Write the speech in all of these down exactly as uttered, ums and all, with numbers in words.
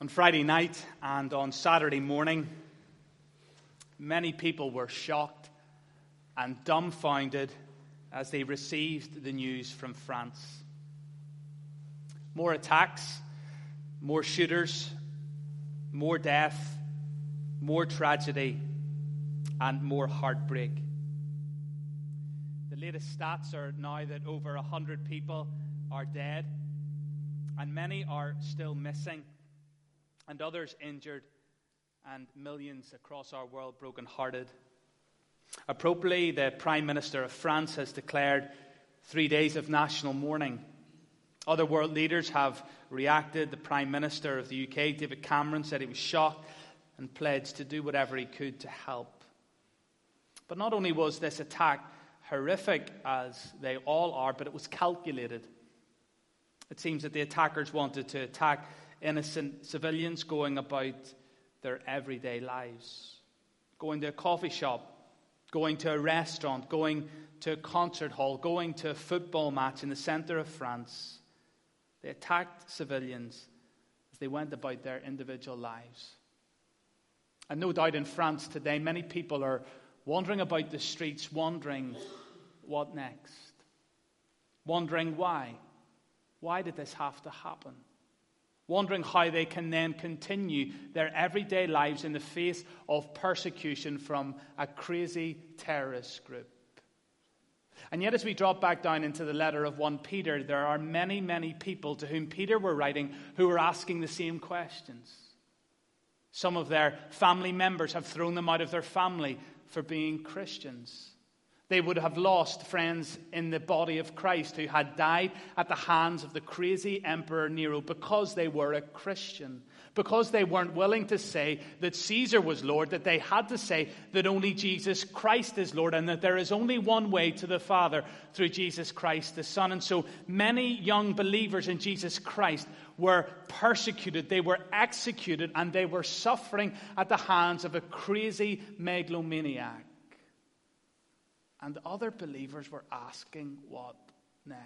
On Friday night and on Saturday morning, many people were shocked and dumbfounded as they received the news from France. More attacks, more shooters, more death, more tragedy, and more heartbreak. The latest stats are now that over one hundred people are dead, and many are still missing, and others injured, and millions across our world brokenhearted. Appropriately, the Prime Minister of France has declared three days of national mourning. Other world leaders have reacted. The Prime Minister of the U K, David Cameron, said he was shocked and pledged to do whatever he could to help. But not only was this attack horrific, as they all are, but it was calculated. It seems that the attackers wanted to attack innocent civilians going about their everyday lives, going to a coffee shop, going to a restaurant, going to a concert hall, going to a football match in the center of France. They attacked civilians as they went about their individual lives. And no doubt in France today, many people are wandering about the streets, wondering what next, wondering why. Why did this have to happen? Wondering how they can then continue their everyday lives in the face of persecution from a crazy terrorist group. And yet, as we drop back down into the letter of First Peter, there are many, many people to whom Peter were writing who were asking the same questions. Some of their family members have thrown them out of their family for being Christians. They would have lost friends in the body of Christ who had died at the hands of the crazy Emperor Nero because they were a Christian. Because they weren't willing to say that Caesar was Lord, that they had to say that only Jesus Christ is Lord and that there is only one way to the Father through Jesus Christ the Son. And so many young believers in Jesus Christ were persecuted, they were executed, and they were suffering at the hands of a crazy megalomaniac. And other believers were asking, what next?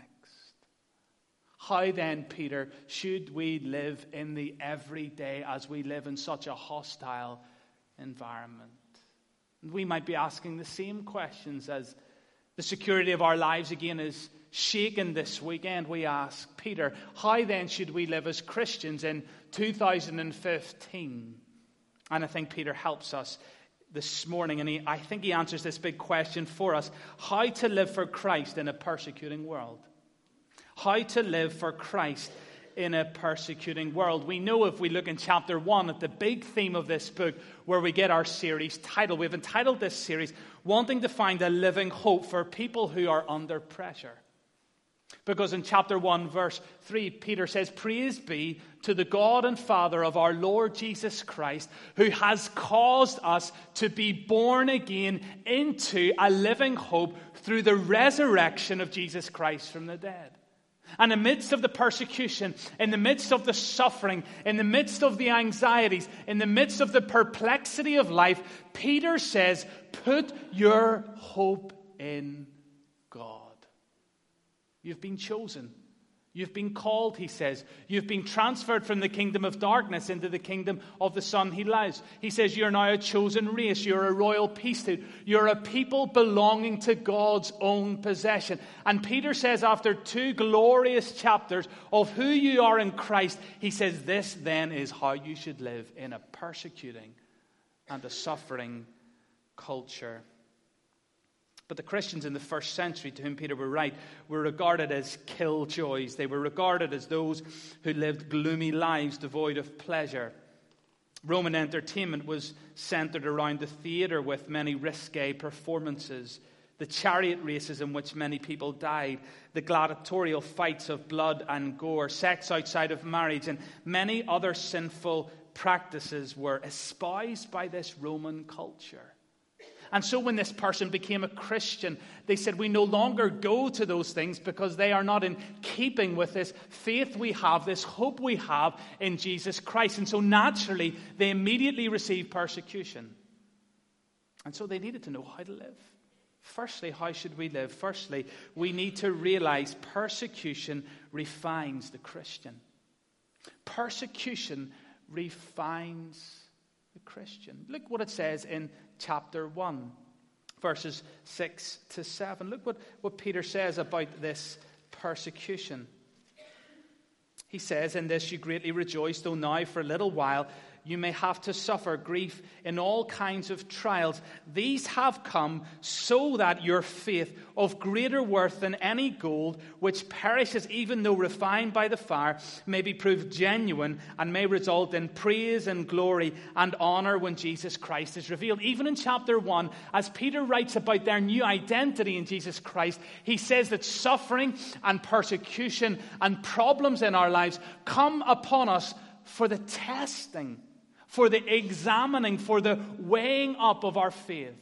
How then, Peter, should we live in the everyday as we live in such a hostile environment? And we might be asking the same questions as the security of our lives again is shaken this weekend. We ask, Peter, how then should we live as Christians in two thousand fifteen? And I think Peter helps us this morning, and he, I think he answers this big question for us: how to live for Christ in a persecuting world. How to live for Christ in a persecuting world. We know if we look in chapter one at the big theme of this book, where we get our series title. We've entitled this series, Wanting to Find a Living Hope for People Who Are Under Pressure. Because in chapter one, verse three, Peter says, Praise be to the God and Father of our Lord Jesus Christ, who has caused us to be born again into a living hope through the resurrection of Jesus Christ from the dead. And in the midst of the persecution, in the midst of the suffering, in the midst of the anxieties, in the midst of the perplexity of life, Peter says, put your hope in God. You've been chosen. You've been called, he says. You've been transferred from the kingdom of darkness into the kingdom of the Son he loves. He says you're now a chosen race. You're a royal priesthood. You're a people belonging to God's own possession. And Peter says after two glorious chapters of who you are in Christ, he says this then is how you should live in a persecuting and a suffering culture. But the Christians in the first century to whom Peter would write were regarded as killjoys. They were regarded as those who lived gloomy lives devoid of pleasure. Roman entertainment was centered around the theater with many risque performances, the chariot races in which many people died, the gladiatorial fights of blood and gore, sex outside of marriage, and many other sinful practices were espoused by this Roman culture. And so when this person became a Christian, they said, we no longer go to those things because they are not in keeping with this faith we have, this hope we have in Jesus Christ. And so naturally, they immediately received persecution. And so they needed to know how to live. Firstly, how should we live? Firstly, we need to realize persecution refines the Christian. Persecution refines the Christian. Look what it says in chapter one, verses six to seven. Look what, what Peter says about this persecution. He says, "In this you greatly rejoice, though now for a little while you may have to suffer grief in all kinds of trials. These have come so that your faith, of greater worth than any gold, which perishes even though refined by the fire, may be proved genuine and may result in praise and glory and honor when Jesus Christ is revealed." Even in chapter one, as Peter writes about their new identity in Jesus Christ, he says that suffering and persecution and problems in our lives come upon us for the testing, for the examining, for the weighing up of our faith.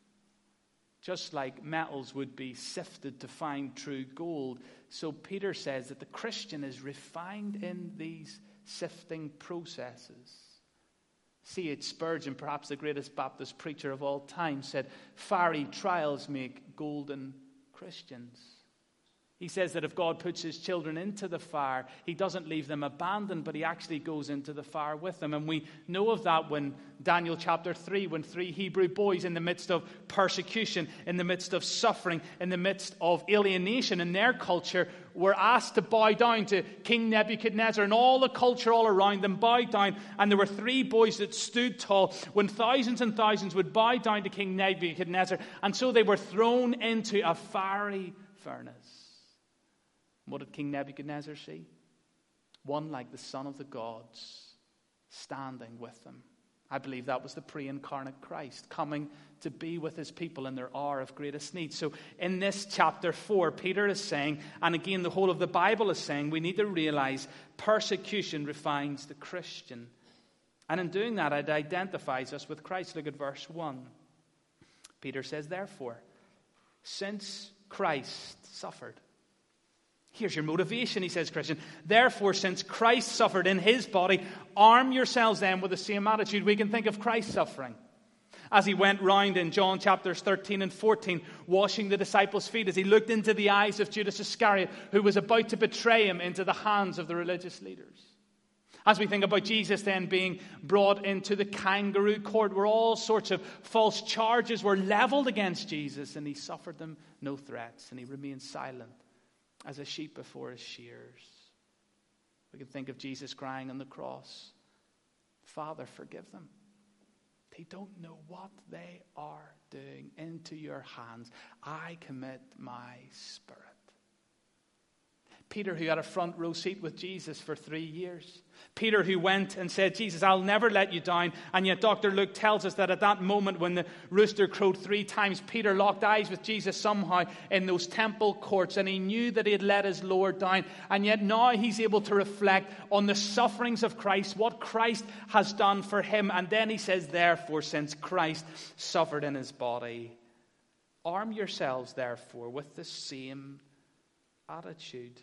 Just like metals would be sifted to find true gold, so Peter says that the Christian is refined in these sifting processes. C H Spurgeon, perhaps the greatest Baptist preacher of all time, said, "Fiery trials make golden Christians." He says that if God puts his children into the fire, he doesn't leave them abandoned, but he actually goes into the fire with them. And we know of that when Daniel chapter three, when three Hebrew boys in the midst of persecution, in the midst of suffering, in the midst of alienation in their culture, were asked to bow down to King Nebuchadnezzar, and all the culture all around them bowed down. And there were three boys that stood tall when thousands and thousands would bow down to King Nebuchadnezzar. And so they were thrown into a fiery furnace. What did King Nebuchadnezzar see? One like the Son of the gods standing with them. I believe that was the pre-incarnate Christ coming to be with his people in their hour of greatest need. So in this chapter four, Peter is saying, and again the whole of the Bible is saying, we need to realize persecution refines the Christian. And in doing that, it identifies us with Christ. Look at verse one. Peter says, "Therefore, since Christ suffered." Here's your motivation, he says, Christian. "Therefore, since Christ suffered in his body, arm yourselves then with the same attitude." We can think of Christ suffering as he went round in John chapters thirteen and fourteen, washing the disciples' feet, as he looked into the eyes of Judas Iscariot, who was about to betray him into the hands of the religious leaders. As we think about Jesus then being brought into the kangaroo court, where all sorts of false charges were leveled against Jesus, and he suffered them no threats, and he remained silent as a sheep before his shears. We can think of Jesus crying on the cross, "Father, forgive them. They don't know what they are doing. Into your hands I commit my spirit." Peter, who had a front row seat with Jesus for three years. Peter, who went and said, "Jesus, I'll never let you down." And yet Doctor Luke tells us that at that moment when the rooster crowed three times, Peter locked eyes with Jesus somehow in those temple courts. And he knew that he had let his Lord down. And yet now he's able to reflect on the sufferings of Christ, what Christ has done for him. And then he says, "Therefore, since Christ suffered in his body, arm yourselves, therefore, with the same attitude."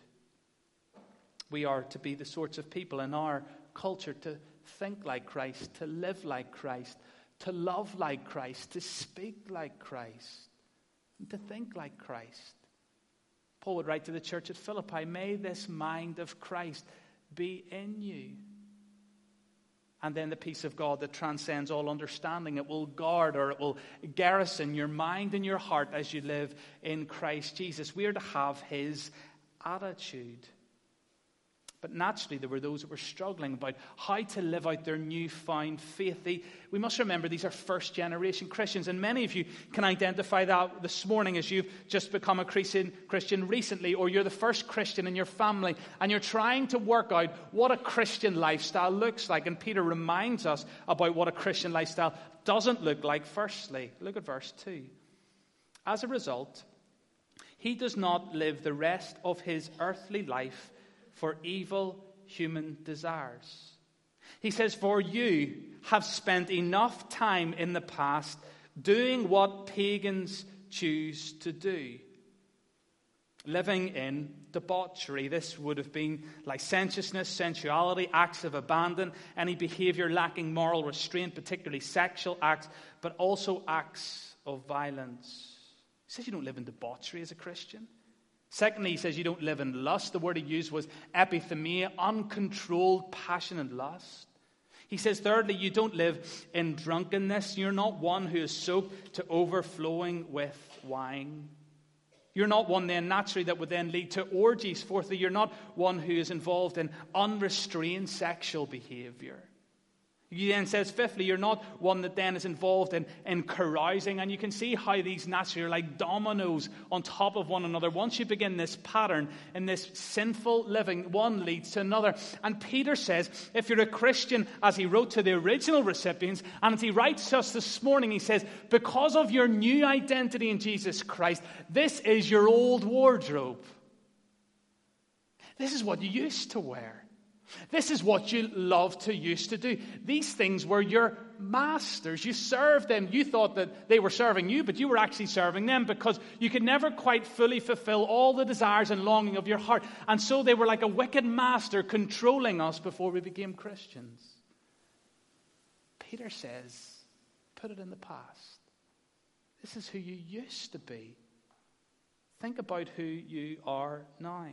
We are to be the sorts of people in our culture to think like Christ, to live like Christ, to love like Christ, to speak like Christ, and to think like Christ. Paul would write to the church at Philippi, "May this mind of Christ be in you." And then the peace of God that transcends all understanding, it will guard, or it will garrison your mind and your heart as you live in Christ Jesus. We are to have his attitude. But naturally, there were those that were struggling about how to live out their newfound faith. They, we must remember these are first-generation Christians, and many of you can identify that this morning as you've just become a Christian, Christian recently, or you're the first Christian in your family, and you're trying to work out what a Christian lifestyle looks like. And Peter reminds us about what a Christian lifestyle doesn't look like. Firstly, look at verse two. "As a result, he does not live the rest of his earthly life for evil human desires." He says, "For you have spent enough time in the past doing what pagans choose to do." Living in debauchery. This would have been licentiousness, sensuality, acts of abandon, any behavior lacking moral restraint, particularly sexual acts, but also acts of violence. He says you don't live in debauchery as a Christian. Secondly, he says you don't live in lust. The word he used was epithemia, uncontrolled, passionate lust. He says, thirdly, you don't live in drunkenness. You're not one who is soaked to overflowing with wine. You're not one then naturally that would then lead to orgies. Fourthly, you're not one who is involved in unrestrained sexual behavior. He then says, fifthly, you're not one that then is involved in, in carousing. And you can see how these naturally are like dominoes on top of one another. Once you begin this pattern in this sinful living, one leads to another. And Peter says, if you're a Christian, as he wrote to the original recipients, and as he writes to us this morning, he says, because of your new identity in Jesus Christ, this is your old wardrobe. This is what you used to wear. This is what you loved to used to do. These things were your masters. You served them. You thought that they were serving you, but you were actually serving them because you could never quite fully fulfill all the desires and longing of your heart. And so they were like a wicked master controlling us before we became Christians. Peter says, put it in the past. This is who you used to be. Think about who you are now.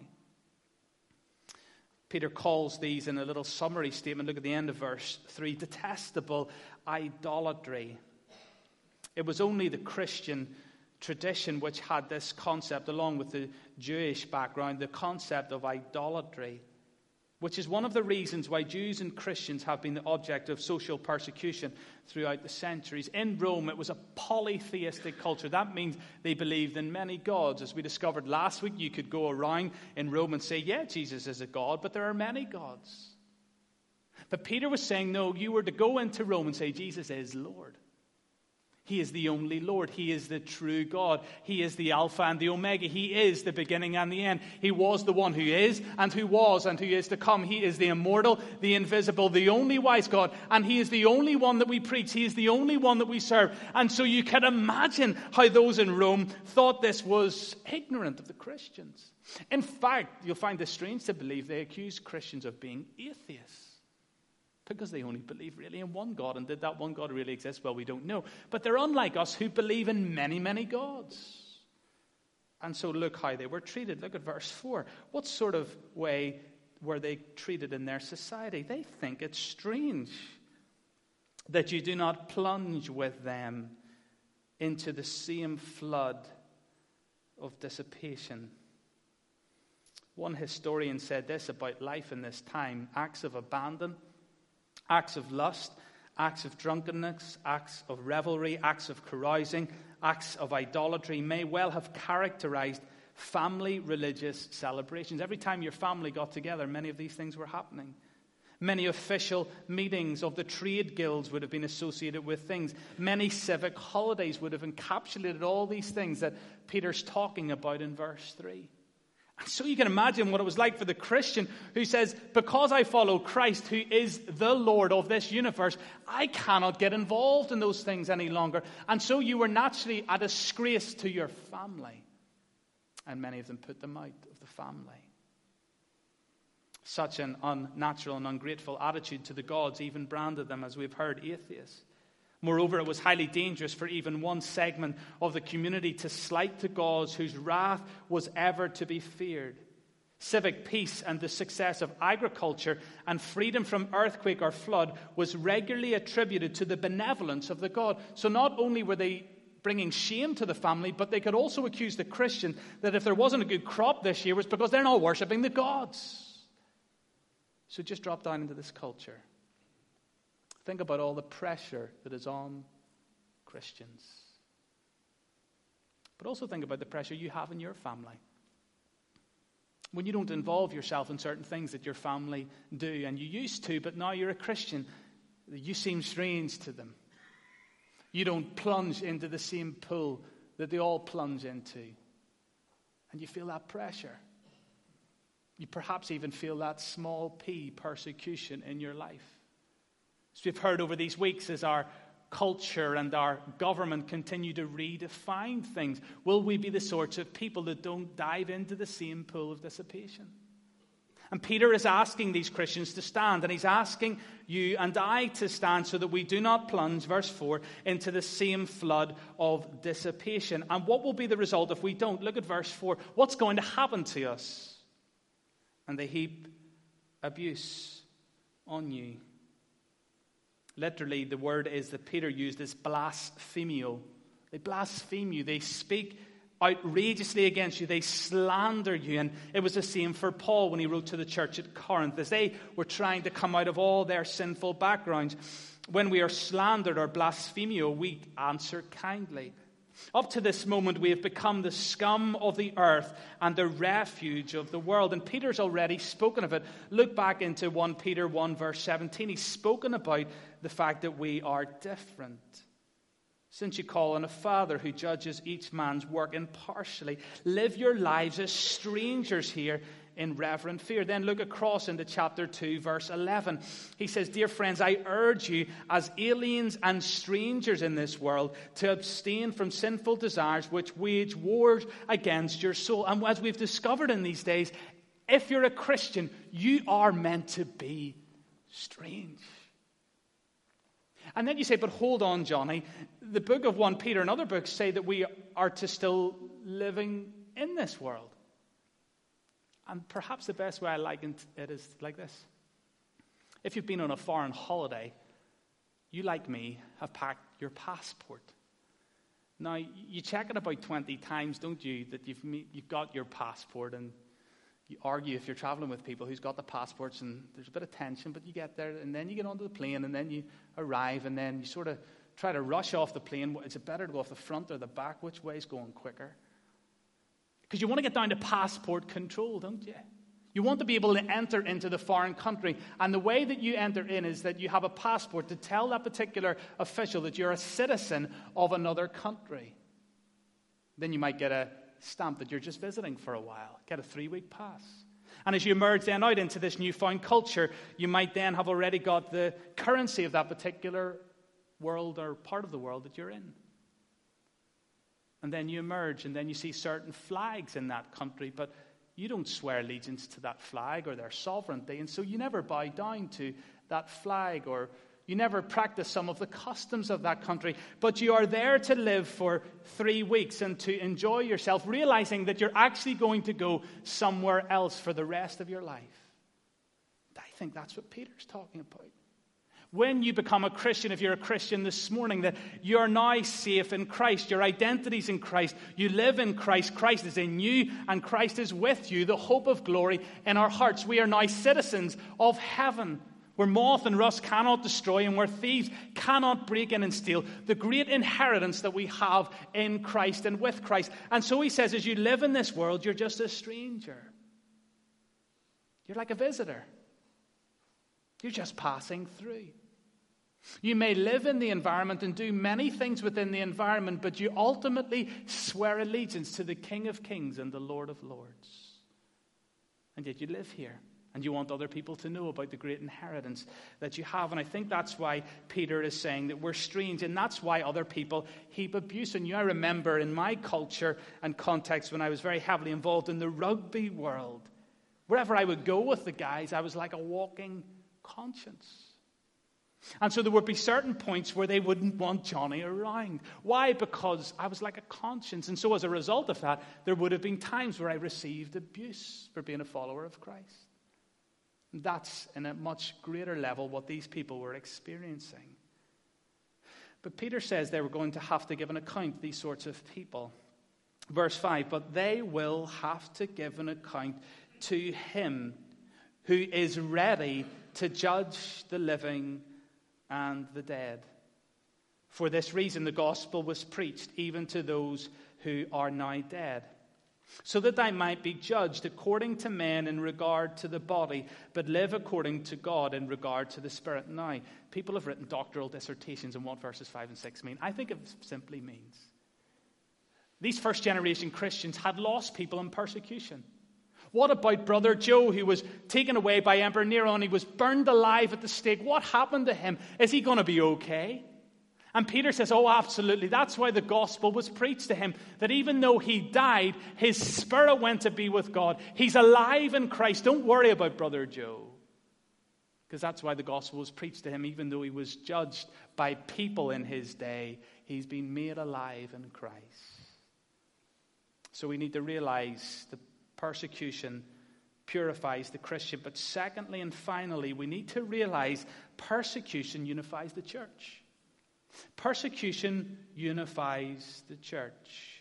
Peter calls these in a little summary statement. Look at the end of verse three. Detestable idolatry. It was only the Christian tradition which had this concept, along with the Jewish background, the concept of idolatry, which is one of the reasons why Jews and Christians have been the object of social persecution throughout the centuries. In Rome, it was a polytheistic culture. That means they believed in many gods. As we discovered last week, you could go around in Rome and say, yeah, Jesus is a god, but there are many gods. But Peter was saying, no, you were to go into Rome and say, Jesus is Lord. He is the only Lord. He is the true God. He is the Alpha and the Omega. He is the beginning and the end. He was the one who is and who was and who is to come. He is the immortal, the invisible, the only wise God. And he is the only one that we preach. He is the only one that we serve. And so you can imagine how those in Rome thought this was ignorant of the Christians. In fact, you'll find this strange to believe, they accused Christians of being atheists. Because they only believe really in one God. And did that one God really exist? Well, we don't know. But they're unlike us who believe in many, many gods. And so look how they were treated. Look at verse four. What sort of way were they treated in their society? They think it's strange that you do not plunge with them into the same flood of dissipation. One historian said this about life in this time: acts of abandon, acts of lust, acts of drunkenness, acts of revelry, acts of carousing, acts of idolatry may well have characterized family religious celebrations. Every time your family got together, many of these things were happening. Many official meetings of the trade guilds would have been associated with things. Many civic holidays would have encapsulated all these things that Peter's talking about in verse three. So you can imagine what it was like for the Christian who says, because I follow Christ, who is the Lord of this universe, I cannot get involved in those things any longer. And so you were naturally a disgrace to your family. And many of them put them out of the family. Such an unnatural and ungrateful attitude to the gods even branded them, as we've heard, atheists. Moreover, it was highly dangerous for even one segment of the community to slight the gods whose wrath was ever to be feared. Civic peace and the success of agriculture and freedom from earthquake or flood was regularly attributed to the benevolence of the god. So not only were they bringing shame to the family, but they could also accuse the Christian that if there wasn't a good crop this year, it was because they're not worshipping the gods. So just drop down into this culture. Think about all the pressure that is on Christians. But also think about the pressure you have in your family. When you don't involve yourself in certain things that your family do, and you used to, but now you're a Christian, you seem strange to them. You don't plunge into the same pool that they all plunge into. And you feel that pressure. You perhaps even feel that small p persecution in your life. As we've heard over these weeks, as our culture and our government continue to redefine things, will we be the sorts of people that don't dive into the same pool of dissipation? And Peter is asking these Christians to stand, and he's asking you and I to stand so that we do not plunge, verse four, into the same flood of dissipation. And what will be the result if we don't? Look at verse four. What's going to happen to us? And they heap abuse on you. Literally, the word is that Peter used is blasphemio. They blaspheme you. They speak outrageously against you. They slander you. And it was the same for Paul when he wrote to the church at Corinth, as they were trying to come out of all their sinful backgrounds. When we are slandered or blasphemio, we answer kindly. Up to this moment, we have become the scum of the earth and the refuge of the world. And Peter's already spoken of it. Look back into First Peter one, verse seventeen. He's spoken about the fact that we are different. Since you call on a Father who judges each man's work impartially, live your lives as strangers here in reverent fear. Then look across into chapter two, verse eleven. He says, dear friends, I urge you as aliens and strangers in this world to abstain from sinful desires which wage wars against your soul. And as we've discovered in these days, if you're a Christian, you are meant to be strange. And then you say, but hold on, Johnny. The book of First Peter and other books say that we are to still living in this world. And perhaps the best way I liken it is like this. If you've been on a foreign holiday, you, like me, have packed your passport. Now, you check it about twenty times, don't you, that you've, you've got your passport, and you argue if you're traveling with people who's got the passports, and there's a bit of tension, but you get there, and then you get onto the plane, and then you arrive, and then you sort of try to rush off the plane. Is it better to go off the front or the back? Which way is going quicker? Because you want to get down to passport control, don't you? You want to be able to enter into the foreign country. And the way that you enter in is that you have a passport to tell that particular official that you're a citizen of another country. Then you might get a stamp that you're just visiting for a while. Get a three-week pass. And as you emerge then out into this newfound culture, you might then have already got the currency of that particular world or part of the world that you're in. And then you emerge, and then you see certain flags in that country, but you don't swear allegiance to that flag or their sovereignty, and so you never bow down to that flag, or you never practice some of the customs of that country, but you are there to live for three weeks and to enjoy yourself, realizing that you're actually going to go somewhere else for the rest of your life. I think that's what Peter's talking about. When you become a Christian, if you're a Christian this morning, that you're now safe in Christ. Your identity's in Christ. You live in Christ. Christ is in you, and Christ is with you, the hope of glory in our hearts. We are now citizens of heaven, where moth and rust cannot destroy, and where thieves cannot break in and steal. The great inheritance that we have in Christ and with Christ. And so he says, as you live in this world, you're just a stranger. You're like a visitor. You're just passing through. You may live in the environment and do many things within the environment, but you ultimately swear allegiance to the King of Kings and the Lord of Lords. And yet you live here, and you want other people to know about the great inheritance that you have. And I think that's why Peter is saying that we're strange, and that's why other people heap abuse on you. I remember in my culture and context when I was very heavily involved in the rugby world, wherever I would go with the guys, I was like a walking conscience. And so there would be certain points where they wouldn't want Johnny around. Why? Because I was like a conscience. And so as a result of that, there would have been times where I received abuse for being a follower of Christ. And that's in a much greater level what these people were experiencing. But Peter says they were going to have to give an account, these sorts of people. Verse five, but they will have to give an account to him who is ready to judge the living and the dead. For this reason the gospel was preached even to those who are now dead, so that I might be judged according to men in regard to the body, but live according to God in regard to the spirit. Now, people have written doctoral dissertations on what verses five and six mean. I think it simply means these first generation Christians had lost people in persecution. What about Brother Joe, who was taken away by Emperor Nero and he was burned alive at the stake? What happened to him? Is he going to be okay? And Peter says, oh, absolutely. That's why the gospel was preached to him. That even though he died, his spirit went to be with God. He's alive in Christ. Don't worry about Brother Joe. Because that's why the gospel was preached to him. Even though he was judged by people in his day, he's been made alive in Christ. So we need to realize the persecution purifies the Christian. But secondly and finally, we need to realize persecution unifies the church. Persecution unifies the church.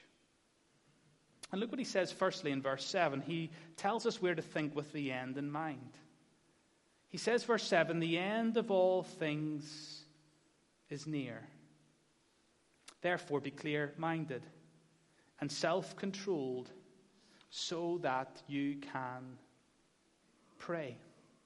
And look what he says firstly in verse seven. He tells us where to think with the end in mind. He says, verse seven, the end of all things is near. Therefore be clear-minded and self-controlled so that you can pray.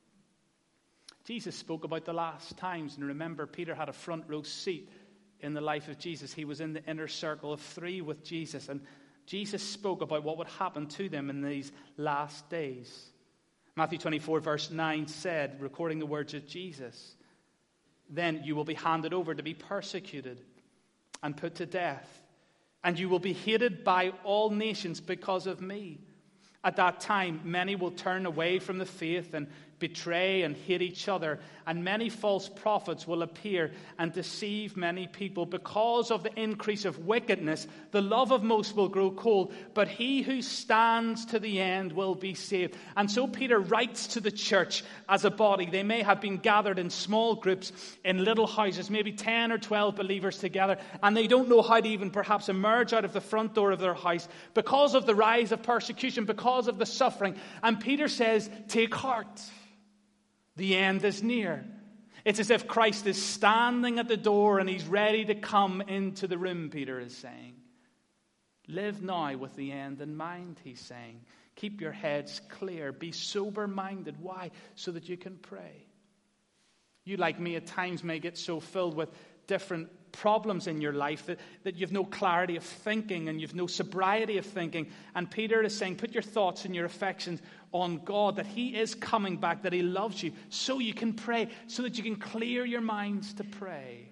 Jesus spoke about the last times, and remember, Peter had a front row seat in the life of Jesus. He was in the inner circle of three with Jesus, and Jesus spoke about what would happen to them in these last days. Matthew twenty-four, verse nine said, recording the words of Jesus, then you will be handed over to be persecuted and put to death, and you will be hated by all nations because of me. At that time, many will turn away from the faith and betray and hate each other, and many false prophets will appear and deceive many people. Because of the increase of wickedness, the love of most will grow cold, but he who stands to the end will be saved. And so Peter writes to the church as a body. They may have been gathered in small groups in little houses, maybe ten or twelve believers together, and they don't know how to even perhaps emerge out of the front door of their house because of the rise of persecution, because of the suffering. And Peter says, take heart. The end is near. It's as if Christ is standing at the door and he's ready to come into the room, Peter is saying. Live now with the end in mind, he's saying. Keep your heads clear. Be sober-minded. Why? So that you can pray. You, like me, at times may get so filled with different problems in your life that, that you've no clarity of thinking and you've no sobriety of thinking. And Peter is saying, put your thoughts and your affections on God, that he is coming back, that he loves you, so you can pray, so that you can clear your minds to pray.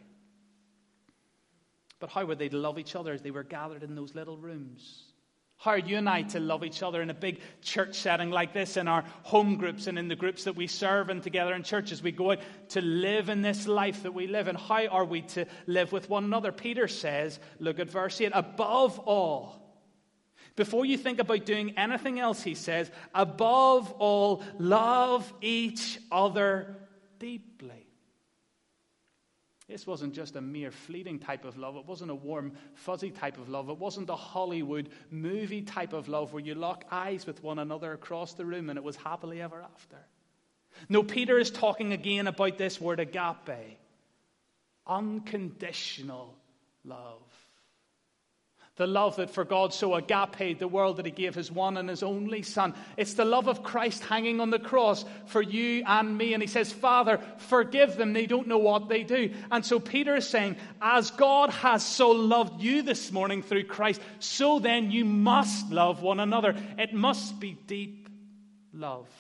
But how were they to love each other as they were gathered in those little rooms? How are you and I to love each other in a big church setting like this, in our home groups and in the groups that we serve in together in churches? We go out to live in this life that we live in. How are we to live with one another? Peter says, look at verse eight, above all, before you think about doing anything else, he says, above all, love each other deeply. This wasn't just a mere fleeting type of love. It wasn't a warm, fuzzy type of love. It wasn't a Hollywood movie type of love where you lock eyes with one another across the room and it was happily ever after. No, Peter is talking again about this word agape. Unconditional love. The love that for God so agape the world that he gave his one and his only son. It's the love of Christ hanging on the cross for you and me. And he says, Father, forgive them. They don't know what they do. And so Peter is saying, as God has so loved you this morning through Christ, so then you must love one another. It must be deep love.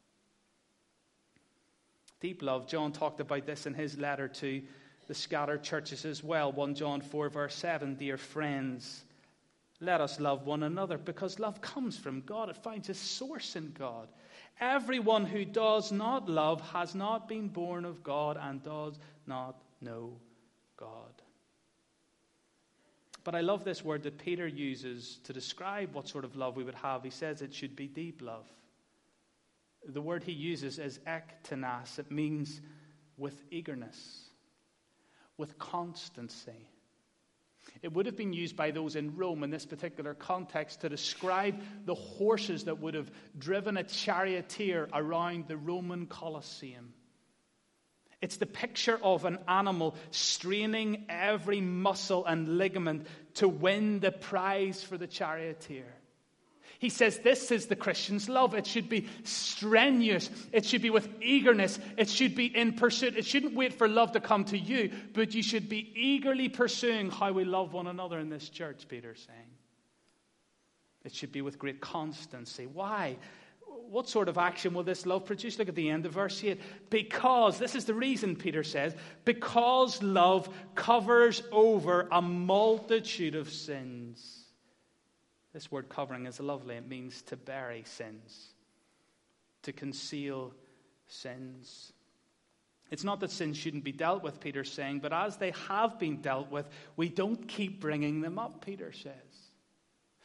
Deep love. John talked about this in his letter to the scattered churches as well. First John four verse seven, dear friends, let us love one another, because love comes from God. It finds its source in God. Everyone who does not love has not been born of God and does not know God. But I love this word that Peter uses to describe what sort of love we would have. He says it should be deep love. The word he uses is ektenas. It means with eagerness, with constancy. It would have been used by those in Rome in this particular context to describe the horses that would have driven a charioteer around the Roman Colosseum. It's the picture of an animal straining every muscle and ligament to win the prize for the charioteer. He says this is the Christian's love. It should be strenuous. It should be with eagerness. It should be in pursuit. It shouldn't wait for love to come to you, but you should be eagerly pursuing how we love one another in this church, Peter's saying. It should be with great constancy. Why? What sort of action will this love produce? Look at the end of verse eight. Because, this is the reason, Peter says, because love covers over a multitude of sins. This word covering is lovely. It means to bury sins, to conceal sins. It's not that sins shouldn't be dealt with, Peter's saying, but as they have been dealt with, we don't keep bringing them up, Peter says.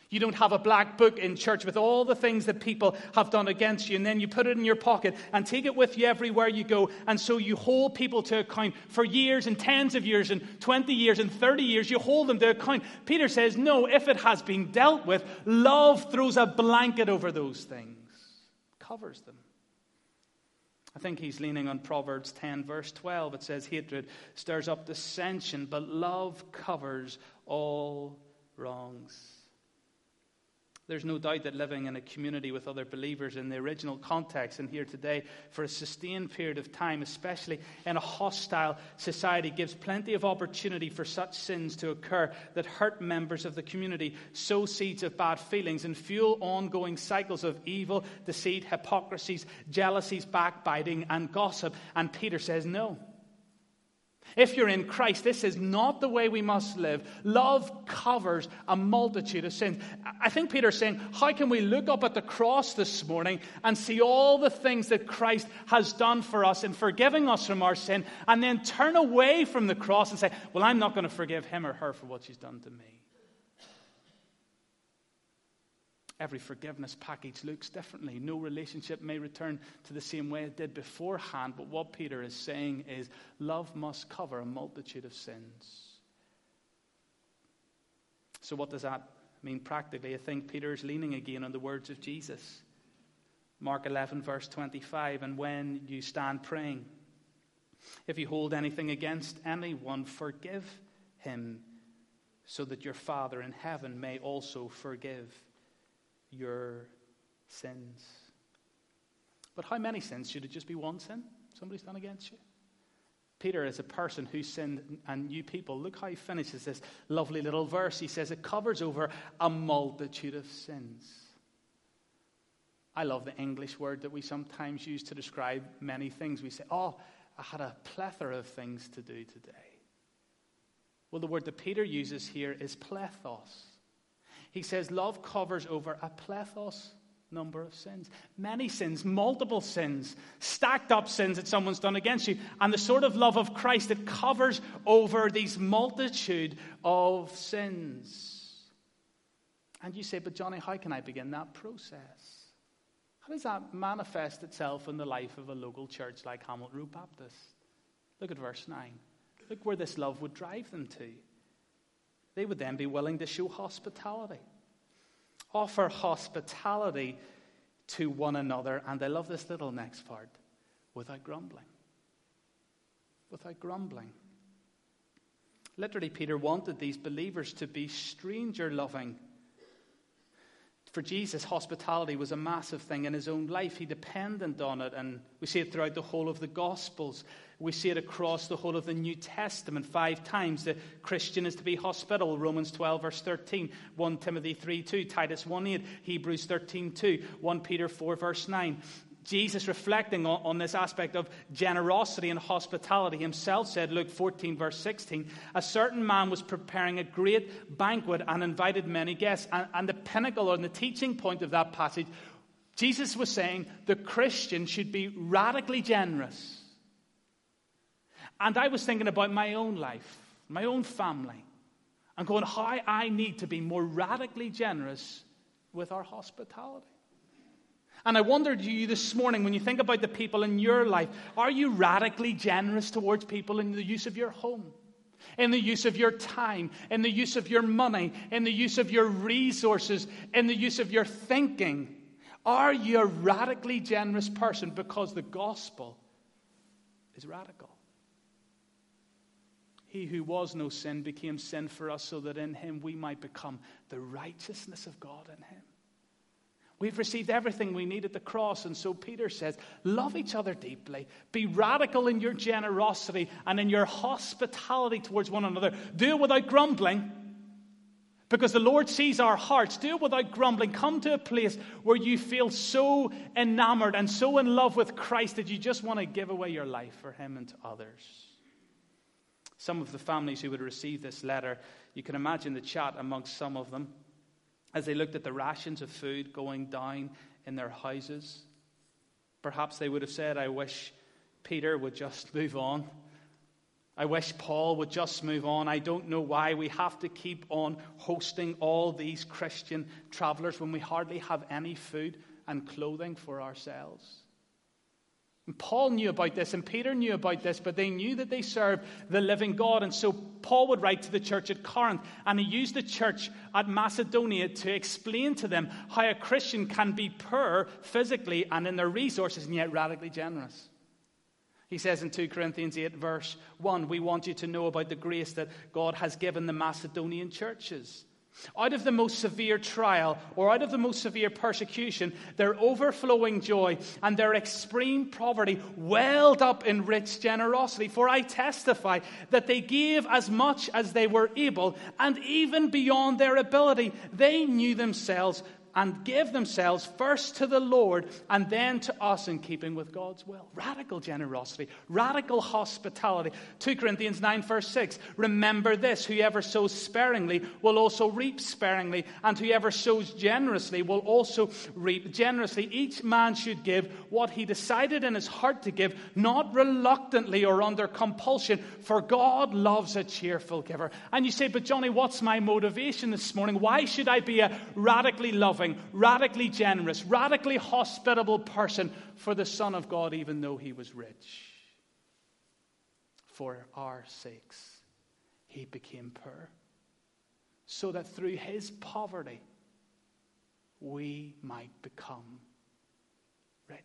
You don't have a black book in church with all the things that people have done against you, and then you put it in your pocket and take it with you everywhere you go. And so you hold people to account for years and tens of years and twenty years and thirty years. You hold them to account. Peter says, no, if it has been dealt with, love throws a blanket over those things, covers them. I think he's leaning on Proverbs ten, verse twelve. It says, hatred stirs up dissension, but love covers all wrongs. There's no doubt that living in a community with other believers in the original context and here today for a sustained period of time, especially in a hostile society, gives plenty of opportunity for such sins to occur that hurt members of the community, sow seeds of bad feelings, and fuel ongoing cycles of evil, deceit, hypocrisies, jealousies, backbiting, and gossip. And Peter says, no. If you're in Christ, this is not the way we must live. Love covers a multitude of sins. I think Peter's saying, how can we look up at the cross this morning and see all the things that Christ has done for us in forgiving us from our sin, and then turn away from the cross and say, well, I'm not going to forgive him or her for what she's done to me. Every forgiveness package looks differently. No relationship may return to the same way it did beforehand. But what Peter is saying is love must cover a multitude of sins. So what does that mean practically? I think Peter is leaning again on the words of Jesus. Mark eleven, verse twenty-five, and when you stand praying, if you hold anything against anyone, forgive him, so that your Father in heaven may also forgive your sins. But how many sins? Should it just be one sin somebody's done against you? Peter is a person who sinned, and you people, look how he finishes this lovely little verse. He says it covers over a multitude of sins. I love the English word that we sometimes use to describe many things. We say, oh, I had a plethora of things to do today. Well, the word that Peter uses here is plethos. He says love covers over a plethos number of sins. Many sins, multiple sins, stacked up sins that someone's done against you. And the sort of love of Christ that covers over these multitude of sins. And you say, but Johnny, how can I begin that process? How does that manifest itself in the life of a local church like Hamilton Road Baptist? Look at verse nine. Look where this love would drive them to. They would then be willing to show hospitality. Offer hospitality to one another. And I love this little next part. Without grumbling. Without grumbling. Literally, Peter wanted these believers to be stranger-loving. For Jesus, hospitality was a massive thing in his own life. He depended on it, and we see it throughout the whole of the Gospels. We see it across the whole of the New Testament. Five times the Christian is to be hospitable. Romans twelve, verse thirteen. First Timothy three, two. Titus one, eight. Hebrews thirteen, two. First Peter four, verse nine. Jesus, reflecting on, on this aspect of generosity and hospitality, himself said, Luke fourteen, verse sixteen, a certain man was preparing a great banquet and invited many guests. And, and the pinnacle or the teaching point of that passage, Jesus was saying the Christian should be radically generous. And I was thinking about my own life, my own family, and going how I need to be more radically generous with our hospitality. And I wondered you this morning, when you think about the people in your life, are you radically generous towards people in the use of your home, in the use of your time, in the use of your money, in the use of your resources, in the use of your thinking? Are you a radically generous person? Because the gospel is radical. He who was no sin became sin for us so that in him we might become the righteousness of God in him. We've received everything we need at the cross. And so Peter says, love each other deeply. Be radical in your generosity and in your hospitality towards one another. Do it without grumbling. Because the Lord sees our hearts. Do it without grumbling. Come to a place where you feel so enamored and so in love with Christ that you just want to give away your life for him and to others. Some of the families who would receive this letter, you can imagine the chat amongst some of them as they looked at the rations of food going down in their houses. Perhaps they would have said, I wish Peter would just move on. I wish Paul would just move on. I don't know why we have to keep on hosting all these Christian travelers when we hardly have any food and clothing for ourselves. And Paul knew about this and Peter knew about this, but they knew that they served the living God. And so Paul would write to the church at Corinth, and he used the church at Macedonia to explain to them how a Christian can be poor physically and in their resources and yet radically generous. He says in Second Corinthians eight, verse one, we want you to know about the grace that God has given the Macedonian churches. Out of the most severe trial or out of the most severe persecution, their overflowing joy and their extreme poverty welled up in rich generosity. For I testify that they gave as much as they were able, and even beyond their ability. They knew themselves and gave themselves first to the Lord and then to us in keeping with God's will. Radical generosity, radical hospitality. Second Corinthians nine verse six, remember this, whoever sows sparingly will also reap sparingly, and whoever sows generously will also reap generously. Each man should give what he decided in his heart to give, not reluctantly or under compulsion, for God loves a cheerful giver. And you say, but Johnny, what's my motivation this morning? Why should I be a radically loving, radically generous, radically hospitable person for the Son of God, even though he was rich? For our sakes, he became poor, so that through his poverty, we might become rich.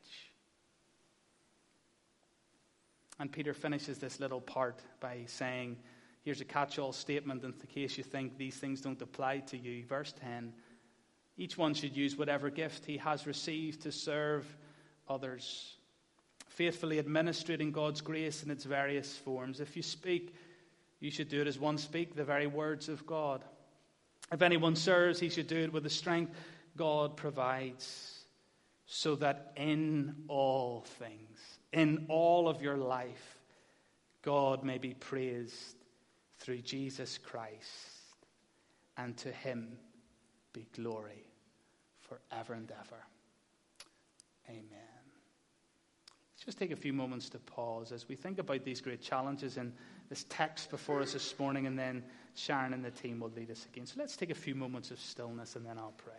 And Peter finishes this little part by saying, here's a catch-all statement in case you think these things don't apply to you. Verse ten, each one should use whatever gift he has received to serve others, faithfully administrating God's grace in its various forms. If you speak, you should do it as one speak, the very words of God. If anyone serves, he should do it with the strength God provides, so that in all things, in all of your life, God may be praised through Jesus Christ, and to him be glory forever and ever. Amen. Let's just take a few moments to pause as we think about these great challenges in this text before us this morning, and then Sharon and the team will lead us again. So let's take a few moments of stillness and then I'll pray.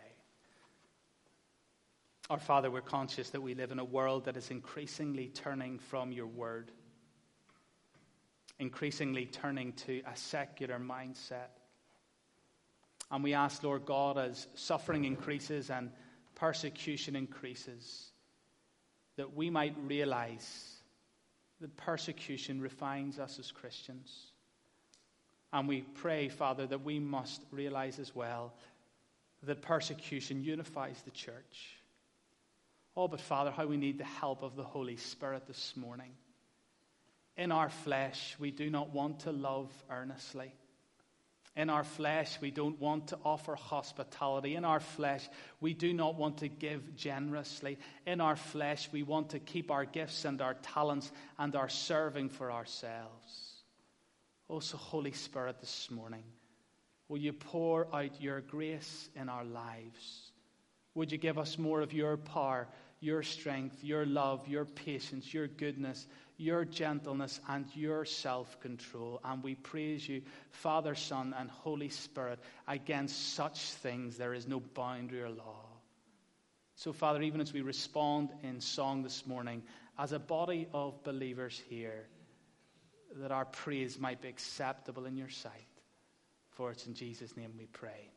Our Father, we're conscious that we live in a world that is increasingly turning from your word, increasingly turning to a secular mindset. And we ask, Lord God, as suffering increases and persecution increases, that we might realize that persecution refines us as Christians. And we pray, Father, that we must realize as well that persecution unifies the church. Oh, but Father, how we need the help of the Holy Spirit this morning. In our flesh, we do not want to love earnestly. In our flesh, we don't want to offer hospitality. In our flesh, we do not want to give generously. In our flesh, we want to keep our gifts and our talents and our serving for ourselves. Oh, so Holy Spirit, this morning, will you pour out your grace in our lives? Would you give us more of your power, your strength, your love, your patience, your goodness, your gentleness, and your self-control? And we praise you, Father, Son, and Holy Spirit. Against such things there is no boundary or law. So, Father, even as we respond in song this morning, as a body of believers here, that our praise might be acceptable in your sight. For it's in Jesus' name we pray.